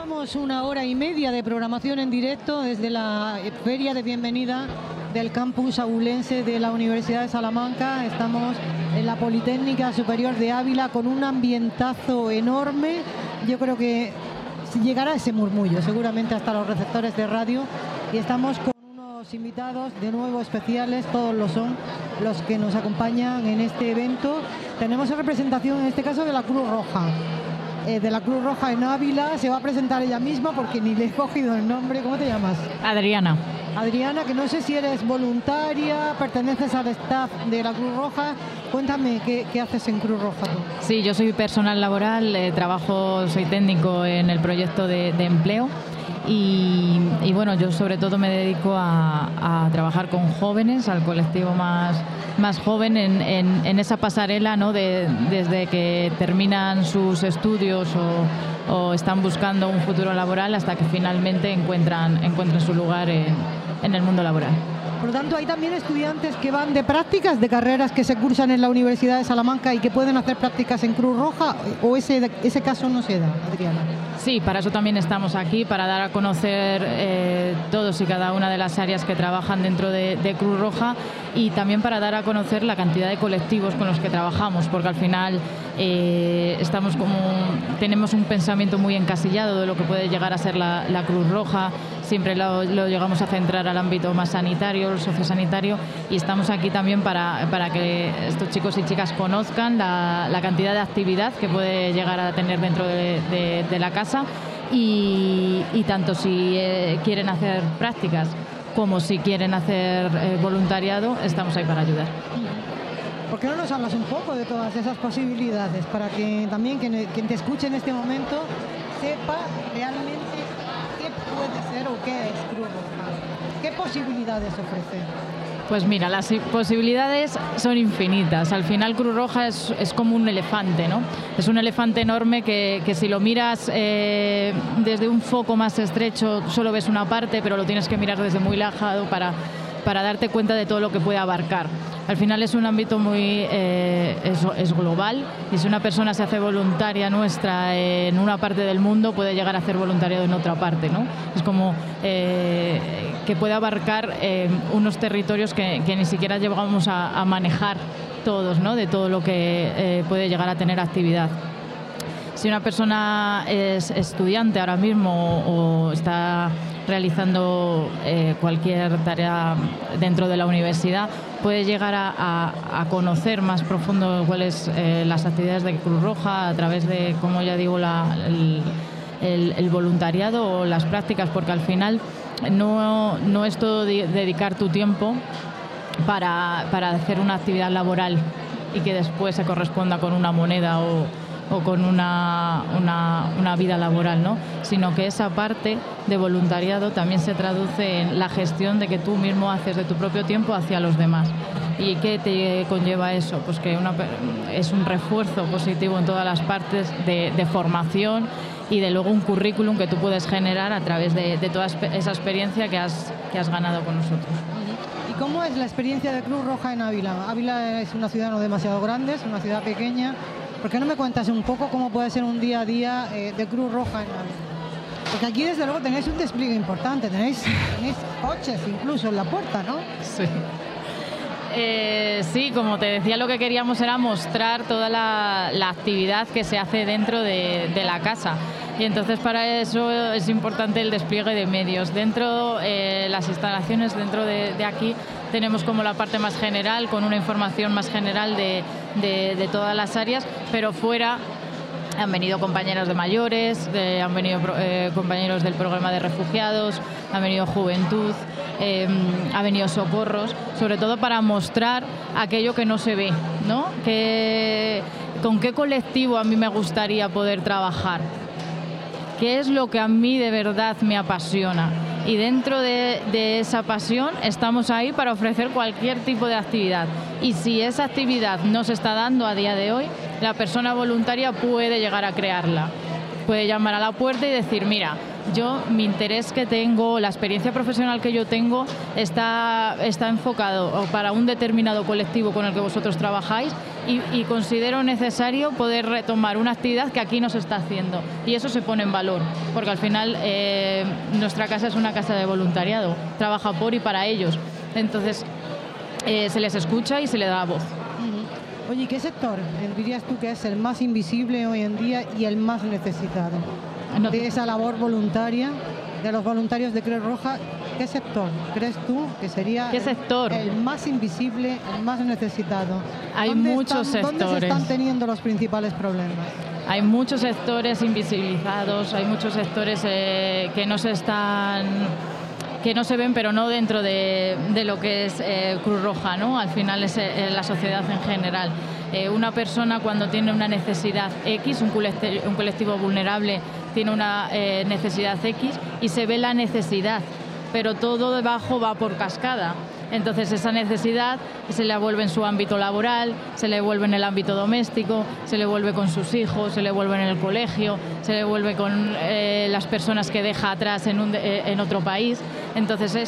Llevamos una hora y media de programación en directo desde la feria de bienvenida del campus abulense de la Universidad de Salamanca. Estamos en la Politécnica Superior de Ávila con un ambientazo enorme. Yo creo que llegará ese murmullo seguramente hasta los receptores de radio, y estamos con unos invitados de nuevo especiales, todos lo son los que nos acompañan en este evento. Tenemos en representación en este caso de la Cruz Roja. De la Cruz Roja en Ávila. Se va a presentar ella misma porque ni le he cogido el nombre. ¿Cómo te llamas? Adriana. Adriana, que no sé si eres voluntaria, perteneces al staff de la Cruz Roja. Cuéntame, ¿qué haces en Cruz Roja tú? Sí, yo soy personal laboral, soy técnico en el proyecto de empleo y bueno, yo sobre todo me dedico a trabajar con jóvenes, al colectivo más joven en esa pasarela, ¿no? Desde que terminan sus estudios o están buscando un futuro laboral hasta que finalmente encuentran su lugar en el mundo laboral. Por lo tanto, hay también estudiantes que van de prácticas, de carreras que se cursan en la Universidad de Salamanca y que pueden hacer prácticas en Cruz Roja, ¿o ese caso no se da, Adriana? Sí, para eso también estamos aquí, para dar a conocer todos y cada una de las áreas que trabajan dentro de Cruz Roja, y también para dar a conocer la cantidad de colectivos con los que trabajamos, porque al final tenemos un pensamiento muy encasillado de lo que puede llegar a ser la Cruz Roja. Siempre lo llegamos a centrar al ámbito más sanitario, el sociosanitario, y estamos aquí también para que estos chicos y chicas conozcan la cantidad de actividad que puede llegar a tener dentro de la casa, y tanto si quieren hacer prácticas como si quieren hacer voluntariado, estamos ahí para ayudar. ¿Por qué no nos hablas un poco de todas esas posibilidades para que también quien te escuche en este momento sepa realmente qué puede ser o qué es Cruz Roja? ¿Qué posibilidades ofrece? Pues mira, las posibilidades son infinitas. Al final Cruz Roja es como un elefante, ¿no? Es un elefante enorme que si lo miras desde un foco más estrecho solo ves una parte, pero lo tienes que mirar desde muy lejano para darte cuenta de todo lo que puede abarcar. Al final es un ámbito es global, y si una persona se hace voluntaria nuestra en una parte del mundo, puede llegar a hacer voluntariado en otra parte, ¿no? Es como que puede abarcar unos territorios que ni siquiera llegamos a manejar todos, ¿no? De todo lo que puede llegar a tener actividad. Si una persona es estudiante ahora mismo o está realizando cualquier tarea dentro de la universidad, puede llegar a conocer más profundo cuáles las actividades de Cruz Roja a través de, como ya digo, el voluntariado o las prácticas, porque al final no es todo dedicar tu tiempo para hacer una actividad laboral y que después se corresponda con una moneda o con una vida laboral, ¿no? Sino que esa parte de voluntariado también se traduce en la gestión de que tú mismo haces de tu propio tiempo hacia los demás. ¿Y qué te conlleva eso? Pues que es un refuerzo positivo en todas las partes de formación y de luego un currículum que tú puedes generar a través de toda esa experiencia que has ganado con nosotros. ¿Y cómo es la experiencia de Cruz Roja en Ávila? Ávila es una ciudad no demasiado grande, es una ciudad pequeña. ¿Por qué no me cuentas un poco cómo puede ser un día a día de Cruz Roja en Ávila? Porque aquí desde luego tenéis un despliegue importante, tenéis coches incluso en la puerta, ¿no? Sí. Sí, como te decía, lo que queríamos era mostrar toda la actividad que se hace dentro de la casa. Y entonces para eso es importante el despliegue de medios. Dentro, las instalaciones dentro de aquí, tenemos como la parte más general, con una información más general de todas las áreas, pero fuera han venido compañeros de mayores, han venido compañeros del programa de refugiados, ha venido juventud, ha venido socorros, sobre todo para mostrar aquello que no se ve, ¿no? ¿Con qué colectivo a mí me gustaría poder trabajar? ¿Qué es lo que a mí de verdad me apasiona? Y dentro de esa pasión estamos ahí para ofrecer cualquier tipo de actividad. Y si esa actividad no se está dando a día de hoy, la persona voluntaria puede llegar a crearla. puede llamar a la puerta y decir, mira, yo, mi interés que tengo, la experiencia profesional que yo tengo está enfocado para un determinado colectivo con el que vosotros trabajáis y considero necesario poder retomar una actividad que aquí no se está haciendo. Y eso se pone en valor, porque al final nuestra casa es una casa de voluntariado, trabaja por y para ellos. Entonces, se les escucha y se les da voz. Oye, ¿qué sector dirías tú que es el más invisible hoy en día y el más necesitado de esa labor voluntaria, de los voluntarios de Cruz Roja? ¿Qué sector crees tú que sería el más invisible, el más necesitado? Hay muchos sectores. ¿Dónde se están teniendo los principales problemas? Hay muchos sectores invisibilizados, hay muchos sectores que no se ven, pero no dentro de lo que es Cruz Roja, ¿no? Al final es la sociedad en general. Una persona cuando tiene una necesidad X, un colectivo vulnerable tiene una necesidad X y se ve la necesidad, pero todo debajo va por cascada. Entonces esa necesidad se le vuelve en su ámbito laboral, se le vuelve en el ámbito doméstico, se le vuelve con sus hijos, se le vuelve en el colegio, se le vuelve con las personas que deja atrás en otro país. Entonces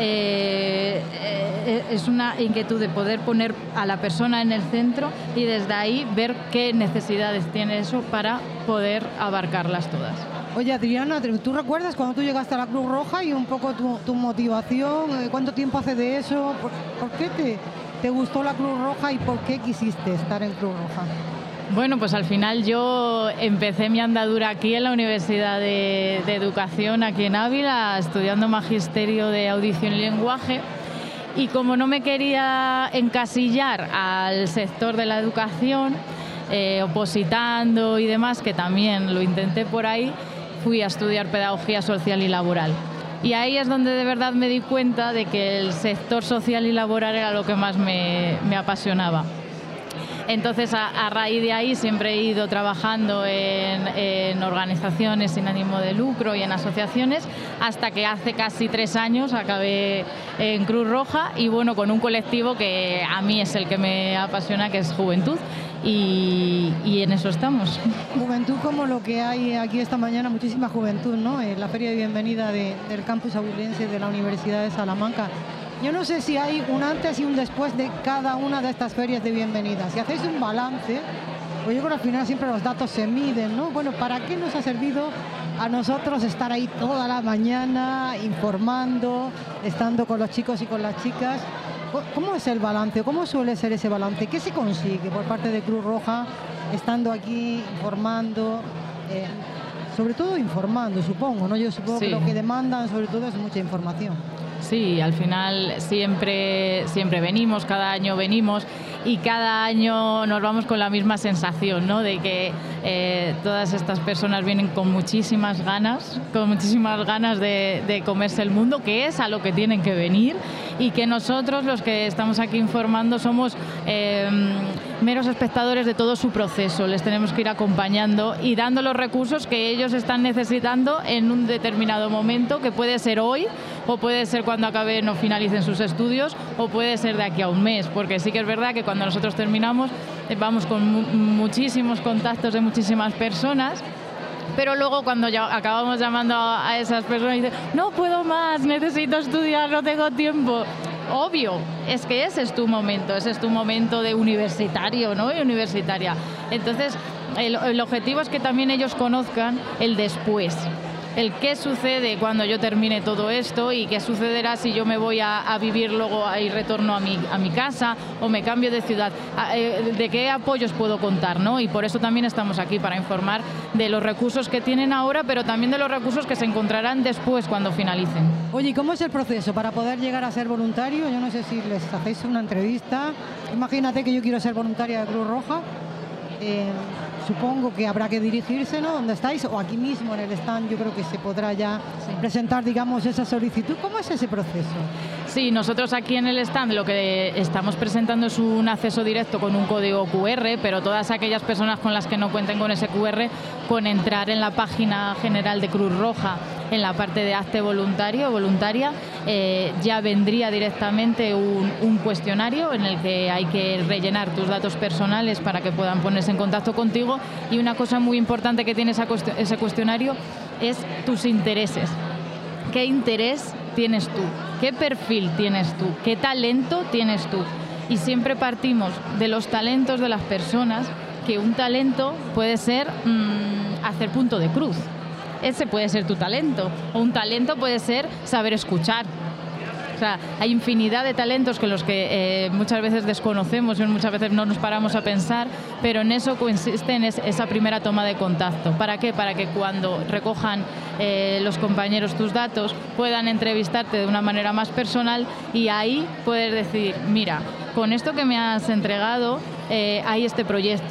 es una inquietud de poder poner a la persona en el centro y desde ahí ver qué necesidades tiene eso para poder abarcarlas todas. Oye, Adriana, ¿tú recuerdas cuando tú llegaste a la Cruz Roja y un poco tu motivación? ¿Cuánto tiempo hace de eso? ¿Por qué te gustó la Cruz Roja y por qué quisiste estar en Cruz Roja? Bueno, pues al final yo empecé mi andadura aquí en la Universidad de Educación, aquí en Ávila, estudiando Magisterio de Audición y Lenguaje. Y como no me quería encasillar al sector de la educación, opositando y demás, que también lo intenté por ahí, fui a estudiar Pedagogía Social y Laboral. Y ahí es donde de verdad me di cuenta de que el sector social y laboral era lo que más me apasionaba. Entonces, a raíz de ahí siempre he ido trabajando en organizaciones sin ánimo de lucro y en asociaciones, hasta que hace casi 3 años acabé en Cruz Roja y bueno, con un colectivo que a mí es el que me apasiona, que es Juventud. Y en eso estamos. Juventud como lo que hay aquí esta mañana, muchísima juventud, ¿no? En la feria de bienvenida del campus abulense de la Universidad de Salamanca. Yo no sé si hay un antes y un después de cada una de estas ferias de bienvenida. Si hacéis un balance, pues yo creo que al final siempre los datos se miden, ¿no? Bueno, ¿para qué nos ha servido a nosotros estar ahí toda la mañana informando, estando con los chicos y con las chicas? ¿Cómo es el balance? ¿Cómo suele ser ese balance? ¿Qué se consigue por parte de Cruz Roja estando aquí informando? Sobre todo informando, supongo, ¿no? Yo supongo que lo que demandan sobre todo es mucha información. Sí, al final siempre venimos, cada año venimos y cada año nos vamos con la misma sensación, ¿no? De que todas estas personas vienen con muchísimas ganas de comerse el mundo, que es a lo que tienen que venir, y que nosotros, los que estamos aquí informando, somos meros espectadores de todo su proceso. Les tenemos que ir acompañando y dando los recursos que ellos están necesitando en un determinado momento, que puede ser hoy o puede ser cuando acaben o finalicen sus estudios o puede ser de aquí a un mes, porque sí que es verdad que cuando nosotros terminamos vamos con muchísimos contactos de muchísimas personas, pero luego cuando ya acabamos llamando a esas personas y dicen, no puedo más, necesito estudiar, no tengo tiempo. Obvio, es que ese es tu momento de universitario, ¿no? Y universitaria. Entonces, el objetivo es que también ellos conozcan el después. El qué sucede cuando yo termine todo esto y qué sucederá si yo me voy a vivir luego y retorno a mi casa o me cambio de ciudad, de qué apoyos puedo contar, ¿no? Y por eso también estamos aquí, para informar de los recursos que tienen ahora, pero también de los recursos que se encontrarán después cuando finalicen. Oye, ¿y cómo es el proceso para poder llegar a ser voluntario? Yo no sé si les hacéis una entrevista. Imagínate que yo quiero ser voluntaria de Cruz Roja. Supongo que habrá que dirigirse, ¿no? ¿Dónde estáis? O aquí mismo en el stand, yo creo que se podrá ya presentar, digamos, esa solicitud. ¿Cómo es ese proceso? Sí, nosotros aquí en el stand lo que estamos presentando es un acceso directo con un código QR, pero todas aquellas personas con las que no cuenten con ese QR, con entrar en la página general de Cruz Roja, en la parte de hazte voluntario o voluntaria, ya vendría directamente un cuestionario en el que hay que rellenar tus datos personales para que puedan ponerse en contacto contigo, y una cosa muy importante que tiene ese cuestionario es tus intereses. ¿Qué interés tienes tú? ¿Qué perfil tienes tú? ¿Qué talento tienes tú? Y siempre partimos de los talentos de las personas, que un talento puede ser hacer punto de cruz. Ese puede ser tu talento. O un talento puede ser saber escuchar. O sea, hay infinidad de talentos que los que muchas veces desconocemos y muchas veces no nos paramos a pensar, pero en eso consiste en esa primera toma de contacto. ¿Para qué? Para que cuando recojan los compañeros tus datos puedan entrevistarte de una manera más personal, y ahí poder decir, mira, con esto que me has entregado hay este proyecto,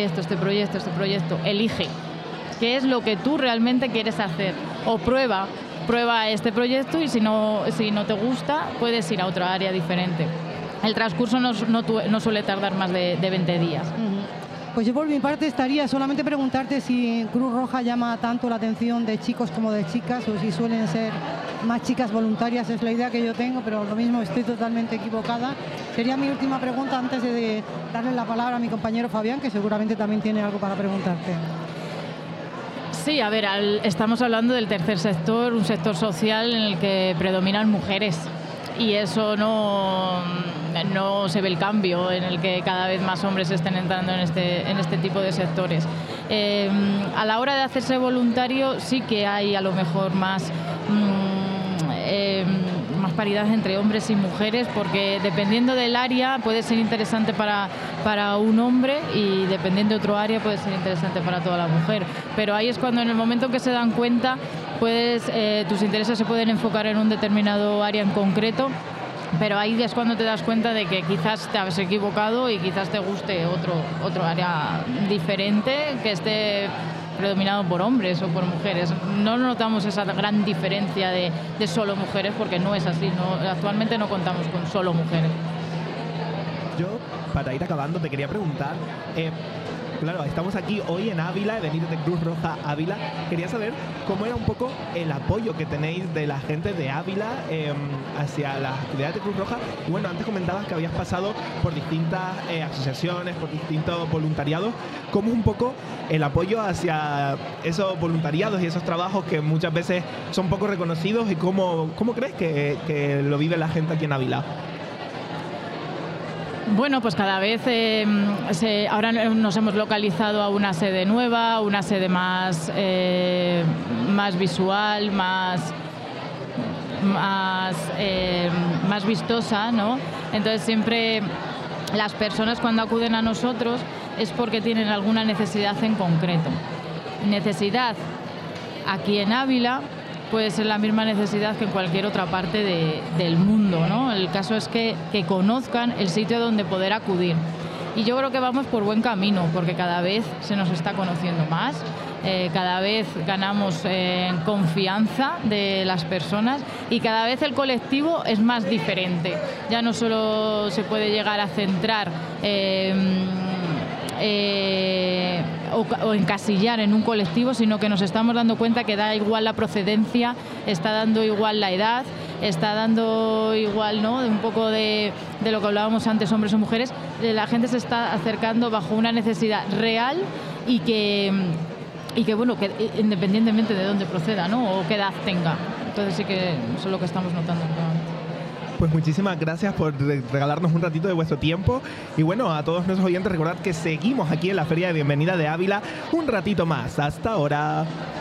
elige qué es lo que tú realmente quieres hacer, o prueba este proyecto, y si no te gusta, puedes ir a otra área diferente. El transcurso no suele tardar más de 20 días. Pues yo por mi parte estaría solamente preguntarte si Cruz Roja llama tanto la atención de chicos como de chicas, o si suelen ser más chicas voluntarias. Es la idea que yo tengo, pero lo mismo estoy totalmente equivocada. Sería mi última pregunta antes de darle la palabra a mi compañero Fabián, que seguramente también tiene algo para preguntarte. Sí, a ver, estamos hablando del tercer sector, un sector social en el que predominan mujeres, y eso no se ve el cambio en el que cada vez más hombres estén entrando en este tipo de sectores. A la hora de hacerse voluntario sí que hay a lo mejor más paridad entre hombres y mujeres, porque dependiendo del área puede ser interesante para un hombre, y dependiendo de otro área puede ser interesante para toda la mujer. Pero ahí es cuando, en el momento en que se dan cuenta, tus intereses se pueden enfocar en un determinado área en concreto, pero ahí es cuando te das cuenta de que quizás te has equivocado y quizás te guste otro área diferente que esté predominado por hombres o por mujeres. No notamos esa gran diferencia de solo mujeres, porque no es así. Actualmente no contamos con solo mujeres. Yo, para ir acabando, te quería preguntar, claro, estamos aquí hoy en Ávila, he venido de Cruz Roja Ávila. Quería saber cómo era un poco el apoyo que tenéis de la gente de Ávila hacia las actividades de Cruz Roja. Y bueno, antes comentabas que habías pasado por distintas asociaciones, por distintos voluntariados. ¿Cómo es un poco el apoyo hacia esos voluntariados y esos trabajos que muchas veces son poco reconocidos, y cómo crees que lo vive la gente aquí en Ávila? Bueno, pues cada vez ahora nos hemos localizado a una sede nueva, una sede más visual, más vistosa, ¿no? Entonces siempre las personas cuando acuden a nosotros es porque tienen alguna necesidad en concreto. Necesidad aquí en Ávila puede ser la misma necesidad que en cualquier otra parte del mundo, ¿no? El caso es que conozcan el sitio donde poder acudir. Y yo creo que vamos por buen camino, porque cada vez se nos está conociendo más, cada vez ganamos confianza de las personas, y cada vez el colectivo es más diferente. Ya no solo se puede llegar a centrar o encasillar en un colectivo, sino que nos estamos dando cuenta que da igual la procedencia, está dando igual la edad, está dando igual, ¿no?, de un poco de lo que hablábamos antes, hombres o mujeres. La gente se está acercando bajo una necesidad real, y que bueno, que independientemente de dónde proceda, ¿no?, o qué edad tenga. Entonces sí que eso es lo que estamos notando. Pues muchísimas gracias por regalarnos un ratito de vuestro tiempo. Y bueno, a todos nuestros oyentes, recordad que seguimos aquí en la Feria de Bienvenida de Ávila un ratito más. Hasta ahora.